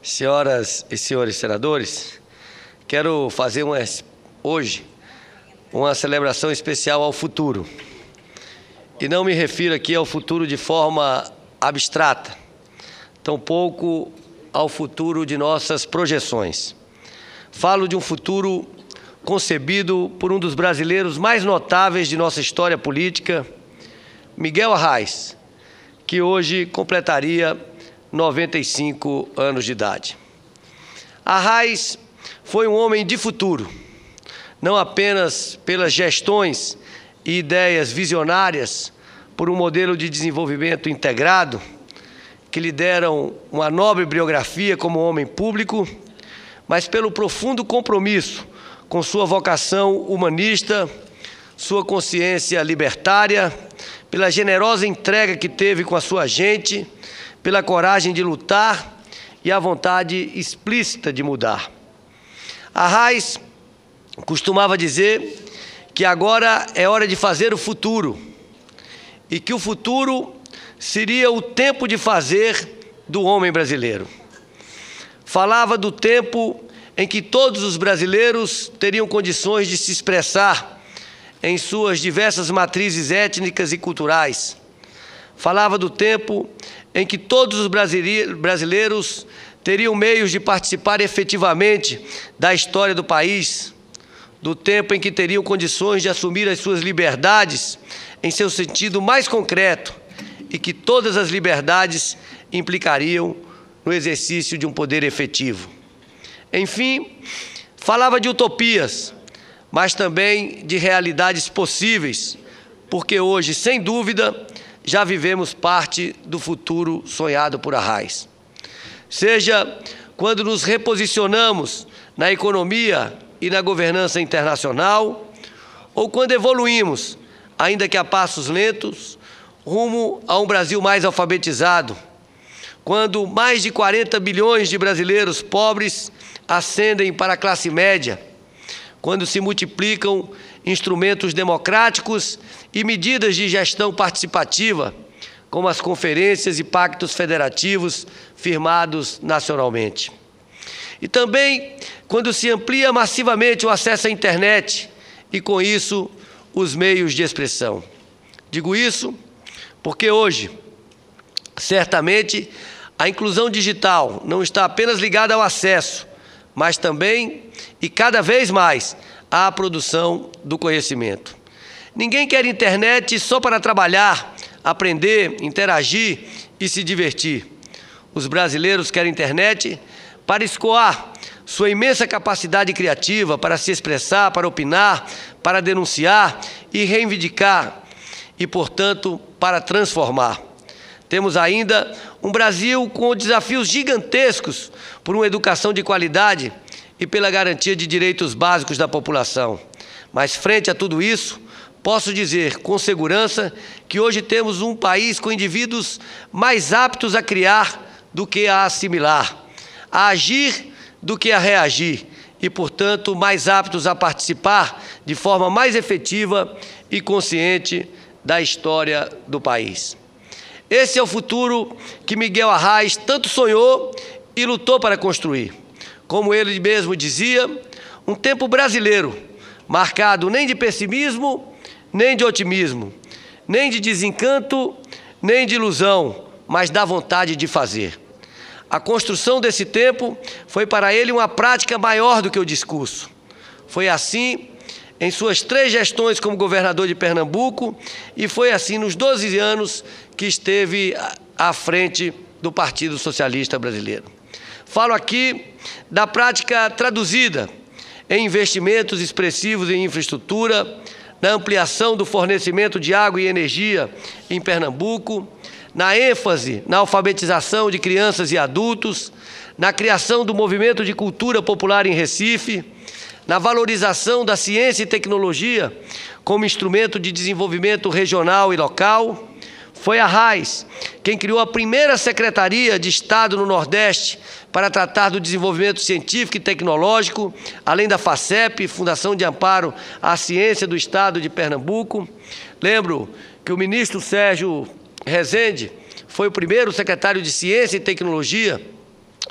Senhoras e senhores senadores, quero fazer hoje uma celebração especial ao futuro. E não me refiro aqui ao futuro de forma abstrata, tampouco ao futuro de nossas projeções. Falo de um futuro concebido por um dos brasileiros mais notáveis de nossa história política, Miguel Arraes, que hoje completaria 95 anos de idade. Arraes foi um homem de futuro, não apenas pelas gestões e ideias visionárias por um modelo de desenvolvimento integrado, que lhe deram uma nobre biografia como homem público, mas pelo profundo compromisso com sua vocação humanista, sua consciência libertária, pela generosa entrega que teve com a sua gente, pela coragem de lutar e a vontade explícita de mudar. Arraes costumava dizer que agora é hora de fazer o futuro e que o futuro seria o tempo de fazer do homem brasileiro. Falava do tempo em que todos os brasileiros teriam condições de se expressar em suas diversas matrizes étnicas e culturais. Falava do tempo em que todos os brasileiros teriam meios de participar efetivamente da história do país, do tempo em que teriam condições de assumir as suas liberdades em seu sentido mais concreto e que todas as liberdades implicariam no exercício de um poder efetivo. Enfim, falava de utopias, mas também de realidades possíveis, porque hoje, sem dúvida, já vivemos parte do futuro sonhado por Arraes. Seja quando nos reposicionamos na economia e na governança internacional, ou quando evoluímos, ainda que a passos lentos, rumo a um Brasil mais alfabetizado, quando mais de 40 bilhões de brasileiros pobres ascendem para a classe média, quando se multiplicam instrumentos democráticos e medidas de gestão participativa, como as conferências e pactos federativos firmados nacionalmente. E também quando se amplia massivamente o acesso à internet e, com isso, os meios de expressão. Digo isso porque hoje, certamente, a inclusão digital não está apenas ligada ao acesso, mas também, e cada vez mais, à produção do conhecimento. Ninguém quer internet só para trabalhar, aprender, interagir e se divertir. Os brasileiros querem internet para escoar sua imensa capacidade criativa, para se expressar, para opinar, para denunciar e reivindicar, e, portanto, para transformar. Temos ainda um Brasil com desafios gigantescos por uma educação de qualidade e pela garantia de direitos básicos da população. Mas, frente a tudo isso, posso dizer com segurança que hoje temos um país com indivíduos mais aptos a criar do que a assimilar, a agir do que a reagir e, portanto, mais aptos a participar de forma mais efetiva e consciente da história do país. Esse é o futuro que Miguel Arraes tanto sonhou e lutou para construir. Como ele mesmo dizia, um tempo brasileiro, marcado nem de pessimismo, nem de otimismo, nem de desencanto, nem de ilusão, mas da vontade de fazer. A construção desse tempo foi para ele uma prática maior do que o discurso. Foi assim em suas 3 gestões como governador de Pernambuco e foi assim nos 12 anos que esteve à frente do Partido Socialista Brasileiro. Falo aqui da prática traduzida em investimentos expressivos em infraestrutura, na ampliação do fornecimento de água e energia em Pernambuco, na ênfase na alfabetização de crianças e adultos, na criação do movimento de cultura popular em Recife, na valorização da ciência e tecnologia como instrumento de desenvolvimento regional e local. Foi Arraes quem criou a primeira Secretaria de Estado no Nordeste para tratar do desenvolvimento científico e tecnológico, além da FACEP, Fundação de Amparo à Ciência do Estado de Pernambuco. Lembro que o ministro Sérgio Rezende foi o primeiro secretário de Ciência e Tecnologia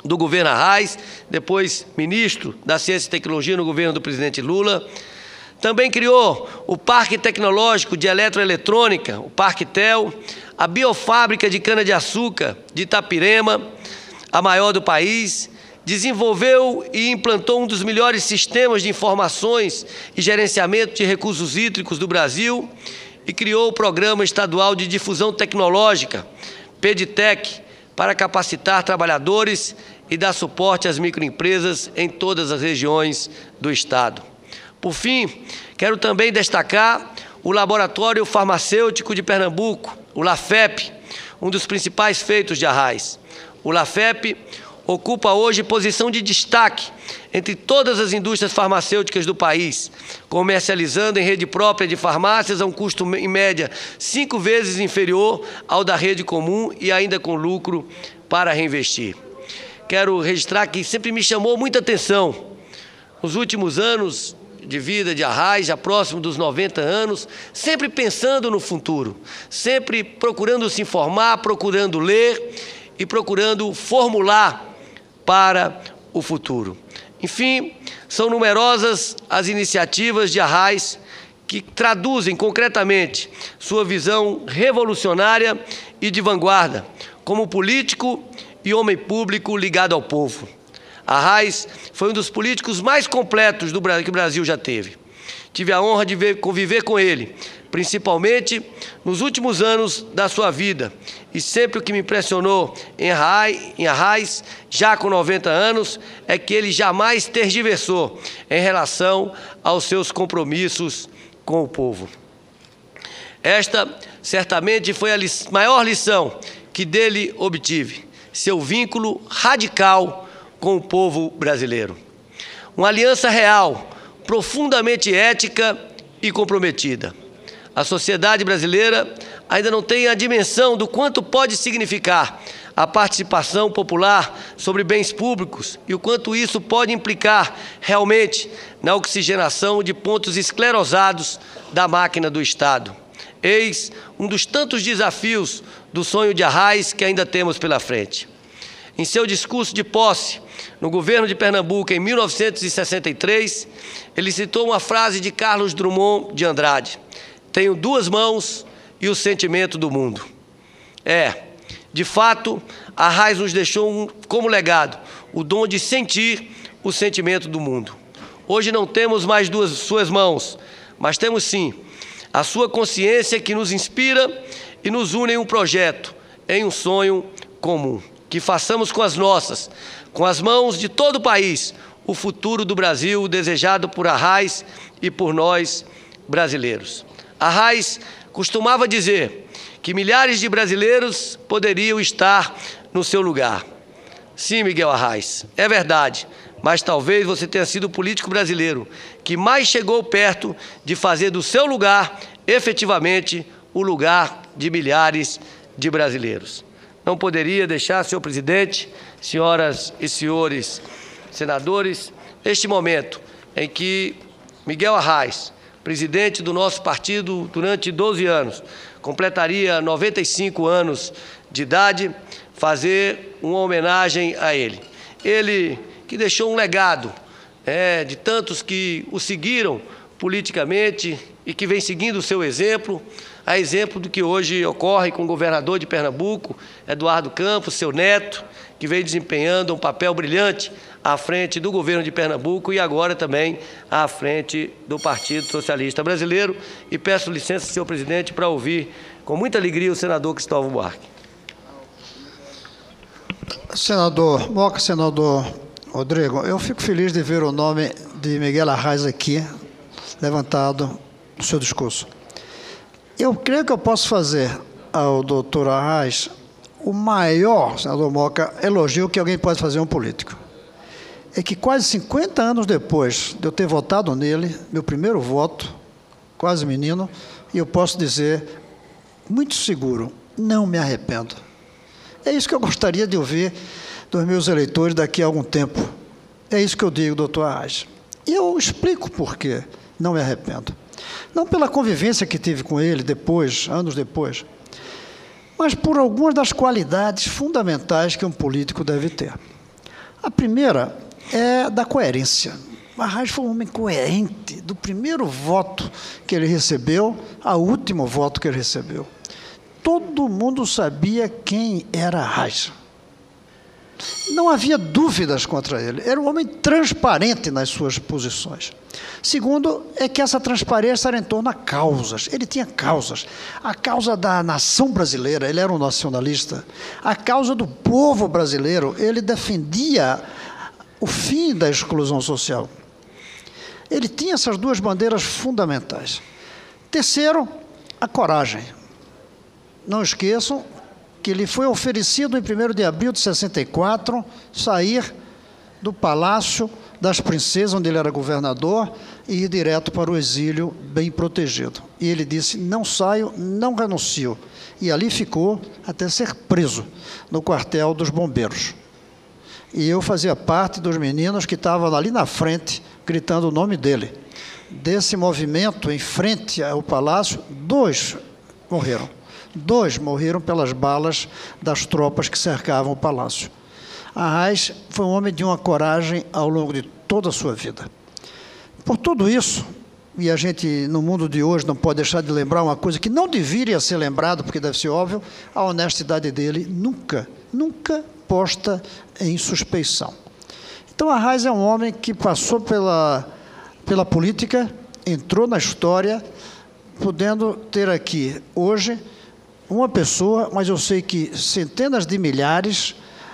do governo Arraes, depois ministro da Ciência e Tecnologia no governo do presidente Lula. Também criou o Parque Tecnológico de Eletroeletrônica, o Parque TEL, a biofábrica de cana-de-açúcar de Itapirema, a maior do país. Desenvolveu e implantou um dos melhores sistemas de informações e gerenciamento de recursos hídricos do Brasil e criou o Programa Estadual de Difusão Tecnológica, PEDTEC, para capacitar trabalhadores e dar suporte às microempresas em todas as regiões do Estado. Por fim, quero também destacar o Laboratório Farmacêutico de Pernambuco, o LAFEP, um dos principais feitos de Arraes. O LAFEP ocupa hoje posição de destaque entre todas as indústrias farmacêuticas do país, comercializando em rede própria de farmácias a um custo, em média, 5 vezes inferior ao da rede comum e ainda com lucro para reinvestir. Quero registrar que sempre me chamou muita atenção, nos últimos anos de vida de Arraes, já próximo dos 90 anos, sempre pensando no futuro, sempre procurando se informar, procurando ler e procurando formular para o futuro. Enfim, são numerosas as iniciativas de Arraes que traduzem concretamente sua visão revolucionária e de vanguarda, como político e homem público ligado ao povo. Arraes foi um dos políticos mais completos que o Brasil já teve. Tive a honra de conviver com ele, principalmente nos últimos anos da sua vida. E sempre o que me impressionou em Arraes, já com 90 anos, é que ele jamais tergiversou em relação aos seus compromissos com o povo. Esta, certamente, foi a maior lição que dele obtive, seu vínculo radical com o povo brasileiro. Uma aliança real, profundamente ética e comprometida. A sociedade brasileira ainda não tem a dimensão do quanto pode significar a participação popular sobre bens públicos e o quanto isso pode implicar realmente na oxigenação de pontos esclerosados da máquina do Estado. Eis um dos tantos desafios do sonho de Arraes que ainda temos pela frente. Em seu discurso de posse no governo de Pernambuco, em 1963, ele citou uma frase de Carlos Drummond de Andrade: "Tenho 2 mãos e o sentimento do mundo." De fato, Arraes nos deixou como legado o dom de sentir o sentimento do mundo. Hoje não temos mais suas mãos, mas temos sim a sua consciência que nos inspira e nos une em um projeto, em um sonho comum. Que façamos com as nossas, com as mãos de todo o país, o futuro do Brasil desejado por Arraes e por nós brasileiros. Arraes costumava dizer que milhares de brasileiros poderiam estar no seu lugar. Sim, Miguel Arraes, é verdade, mas talvez você tenha sido o político brasileiro que mais chegou perto de fazer do seu lugar, efetivamente, o lugar de milhares de brasileiros. Não poderia deixar, senhor presidente, senhoras e senhores senadores, este momento em que Miguel Arraes, presidente do nosso partido durante 12 anos, completaria 95 anos de idade, fazer uma homenagem a ele. Ele que deixou um legado de tantos que o seguiram politicamente e que vem seguindo o seu exemplo, a exemplo do que hoje ocorre com o governador de Pernambuco, Eduardo Campos, seu neto, que vem desempenhando um papel brilhante à frente do governo de Pernambuco e agora também à frente do Partido Socialista Brasileiro. E peço licença, senhor presidente, para ouvir com muita alegria o senador Cristóvão Buarque. Senador Moca, senador Rodrigo, eu fico feliz de ver o nome de Miguel Arraes aqui levantado no seu discurso. Eu creio que eu posso fazer ao doutor Arraes o maior, senador Moca, elogio que alguém pode fazer a um político. É que quase 50 anos depois de eu ter votado nele, meu primeiro voto, quase menino, e eu posso dizer, muito seguro, não me arrependo. É isso que eu gostaria de ouvir dos meus eleitores daqui a algum tempo. É isso que eu digo, doutor Arraes. E eu explico por quê não me arrependo. Não pela convivência que tive com ele depois, anos depois, mas por algumas das qualidades fundamentais que um político deve ter. A primeira é da coerência. Arraes foi um homem coerente, do primeiro voto que ele recebeu ao último voto que ele recebeu. Todo mundo sabia quem era Arraes. Não havia dúvidas contra ele. Era um homem transparente nas suas posições. Segundo, é que essa transparência era em torno a causas. Ele tinha causas. A causa da nação brasileira, ele era um nacionalista. A causa do povo brasileiro, ele defendia o fim da exclusão social. Ele tinha essas duas bandeiras fundamentais. Terceiro, a coragem. Não esqueçam que lhe foi oferecido em 1º de abril de 64 sair do Palácio das Princesas, onde ele era governador, e ir direto para o exílio bem protegido. E ele disse, não saio, não renuncio. E ali ficou até ser preso no quartel dos bombeiros. E eu fazia parte dos meninos que estavam ali na frente, gritando o nome dele. Desse movimento, em frente ao palácio, 2 morreram. 2 morreram pelas balas das tropas que cercavam o palácio. Arraes foi um homem de uma coragem ao longo de toda a sua vida. Por tudo isso, e a gente no mundo de hoje não pode deixar de lembrar uma coisa que não deveria ser lembrado, porque deve ser óbvio, a honestidade dele nunca posta em suspeição. Então Arraes é um homem que passou pela política, entrou na história, podendo ter aqui hoje uma pessoa, mas eu sei que centenas de milhares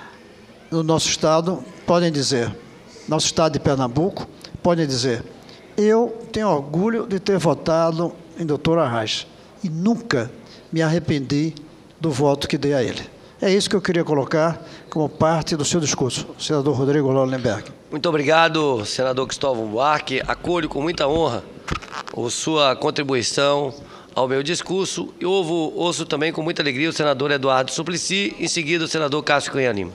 no nosso estado podem dizer, nosso estado de Pernambuco, podem dizer, eu tenho orgulho de ter votado em Dr. Arraes e nunca me arrependi do voto que dei a ele. É isso que eu queria colocar como parte do seu discurso, senador Rodrigo Lollenberg. Muito obrigado, senador Cristóvão Buarque. Acolho com muita honra a sua contribuição ao meu discurso e ouço também com muita alegria o senador Eduardo Suplicy, em seguida o senador Cássio Cunha Lima.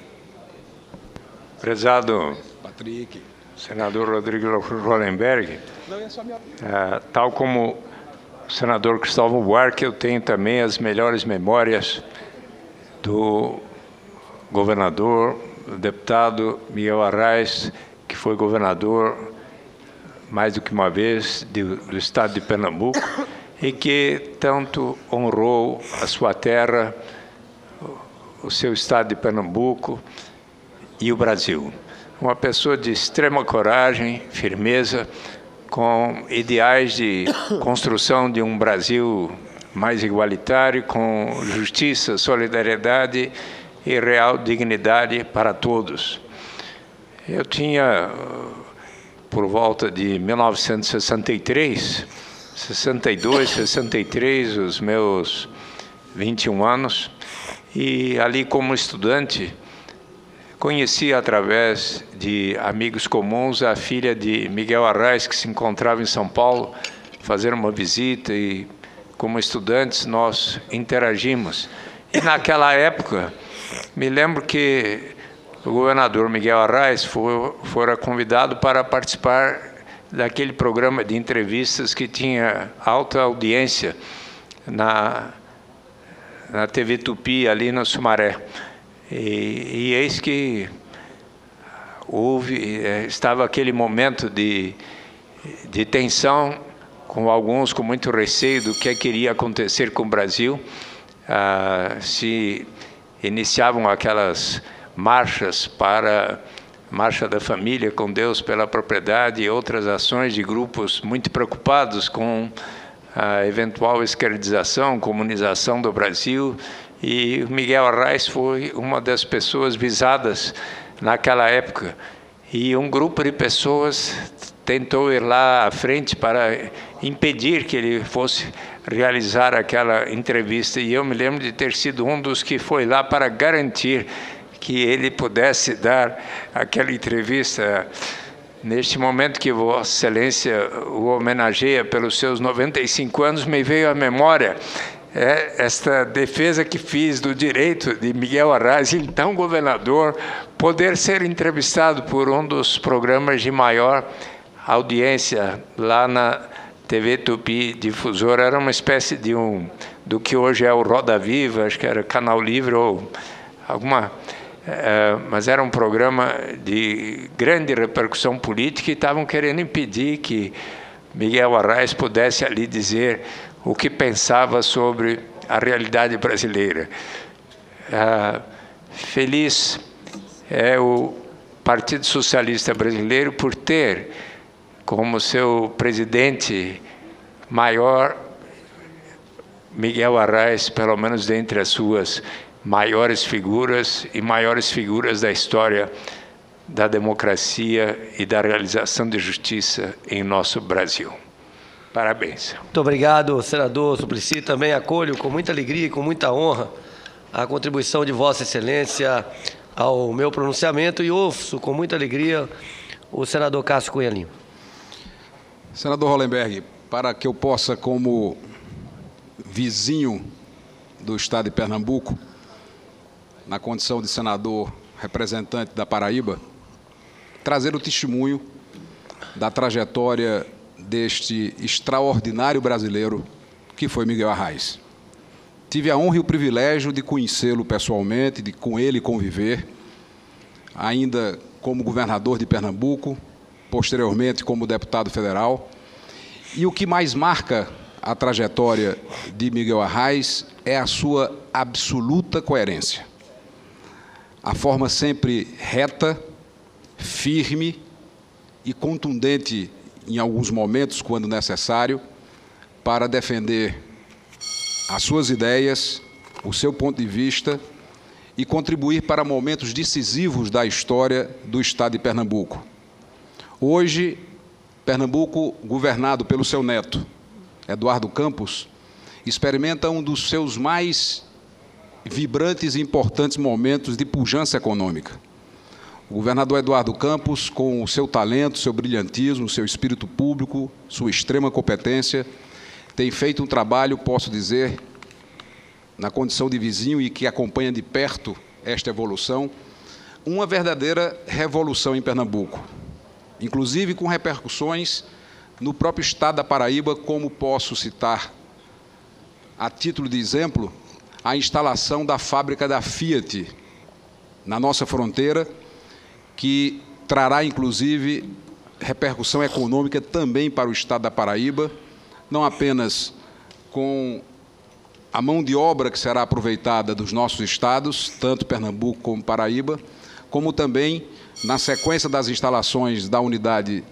Prezado senador Rodrigo Lollenberg, tal como o senador Cristóvão Buarque, eu tenho também as melhores memórias do governador, do deputado Miguel Arraes, que foi governador mais do que uma vez do estado de Pernambuco e que tanto honrou a sua terra, o seu estado de Pernambuco e o Brasil. Uma pessoa de extrema coragem, firmeza, com ideais de construção de um Brasil mais igualitário, com justiça, solidariedade e real dignidade para todos. Eu tinha, por volta de 1963, 62, 63, os meus 21 anos, e ali como estudante, conheci através de amigos comuns a filha de Miguel Arraes, que se encontrava em São Paulo, fazer uma visita e, como estudantes, nós interagimos. E naquela época, me lembro que o governador Miguel Arraes fora convidado para participar daquele programa de entrevistas que tinha alta audiência na TV Tupi, ali no Sumaré. E eis que estava aquele momento de tensão, com alguns com muito receio do que iria acontecer com o Brasil. Se iniciavam aquelas marchas para Marcha da Família, com Deus pela Propriedade, e outras ações de grupos muito preocupados com a eventual esquerdização, comunização do Brasil. E o Miguel Arraes foi uma das pessoas visadas naquela época. E um grupo de pessoas tentou ir lá à frente para impedir que ele fosse realizar aquela entrevista. E eu me lembro de ter sido um dos que foi lá para garantir que ele pudesse dar aquela entrevista. Neste momento que Vossa Excelência o homenageia pelos seus 95 anos, me veio à memória esta defesa que fiz do direito de Miguel Arraes, então governador, poder ser entrevistado por um dos programas de maior audiência lá na TV Tupi Difusora. Era uma espécie do que hoje é o Roda Viva, acho que era Canal Livre ou alguma mas era um programa de grande repercussão política e estavam querendo impedir que Miguel Arraes pudesse ali dizer o que pensava sobre a realidade brasileira. Feliz é o Partido Socialista Brasileiro por ter como seu presidente maior Miguel Arraes, pelo menos dentre as suas maiores figuras e maiores figuras da história da democracia e da realização de justiça em nosso Brasil. Parabéns. Muito obrigado, senador Suplicy. Também acolho com muita alegria e com muita honra a contribuição de Vossa Excelência ao meu pronunciamento e ouço com muita alegria o senador Cássio Cunha Lima. Senador Hollenberg, para que eu possa, como vizinho do Estado de Pernambuco, na condição de senador representante da Paraíba, trazer o testemunho da trajetória deste extraordinário brasileiro que foi Miguel Arraes. Tive a honra e o privilégio de conhecê-lo pessoalmente, de com ele conviver, ainda como governador de Pernambuco, posteriormente como deputado federal. E o que mais marca a trajetória de Miguel Arraes é a sua absoluta coerência. A forma sempre reta, firme e contundente em alguns momentos, quando necessário, para defender as suas ideias, o seu ponto de vista e contribuir para momentos decisivos da história do Estado de Pernambuco. Hoje, Pernambuco, governado pelo seu neto, Eduardo Campos, experimenta um dos seus mais vibrantes e importantes momentos de pujança econômica. O governador Eduardo Campos, com o seu talento, seu brilhantismo, seu espírito público, sua extrema competência, tem feito um trabalho, posso dizer, na condição de vizinho e que acompanha de perto esta evolução, uma verdadeira revolução em Pernambuco, inclusive com repercussões no próprio Estado da Paraíba, como posso citar, a título de exemplo, a instalação da fábrica da Fiat na nossa fronteira, que trará, inclusive, repercussão econômica também para o Estado da Paraíba, não apenas com a mão de obra que será aproveitada dos nossos estados, tanto Pernambuco como Paraíba, como também na sequência das instalações da unidade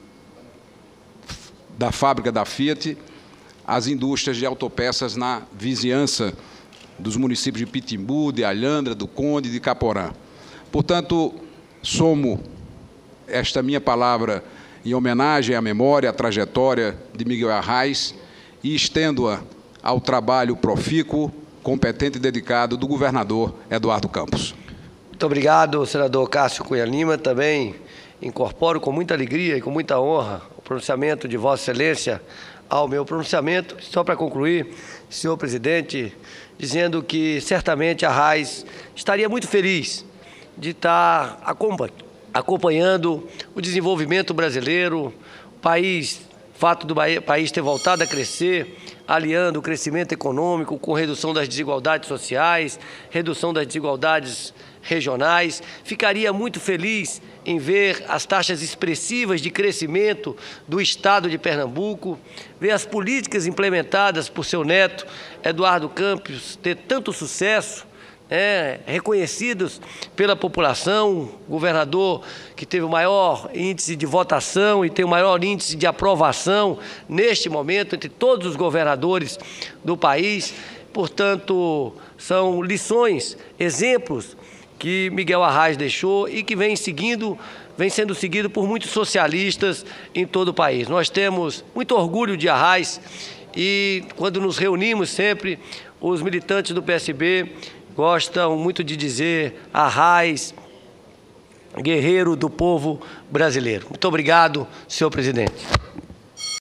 da fábrica da Fiat, as indústrias de autopeças na vizinhança dos municípios de Pitimbu, de Alhandra, do Conde e de Caporã. Portanto, somo esta minha palavra em homenagem à memória, à trajetória de Miguel Arraes e estendo-a ao trabalho profícuo, competente e dedicado do governador Eduardo Campos. Muito obrigado, senador Cássio Cunha Lima. Também incorporo com muita alegria e com muita honra o pronunciamento de Vossa Excelência ao meu pronunciamento. Só para concluir, senhor presidente, dizendo que certamente Arraes estaria muito feliz de estar acompanhando o desenvolvimento brasileiro, o fato do país ter voltado a crescer, aliando o crescimento econômico com redução das desigualdades sociais, redução das desigualdades regionais. Ficaria muito feliz em ver as taxas expressivas de crescimento do Estado de Pernambuco, ver as políticas implementadas por seu neto, Eduardo Campos, ter tanto sucesso, reconhecidos pela população, governador que teve o maior índice de votação e tem o maior índice de aprovação neste momento entre todos os governadores do país. Portanto, são lições, exemplos que Miguel Arraes deixou e que vem sendo seguido por muitos socialistas em todo o país. Nós temos muito orgulho de Arraes e, quando nos reunimos sempre, os militantes do PSB gostam muito de dizer Arraes, guerreiro do povo brasileiro. Muito obrigado, senhor presidente.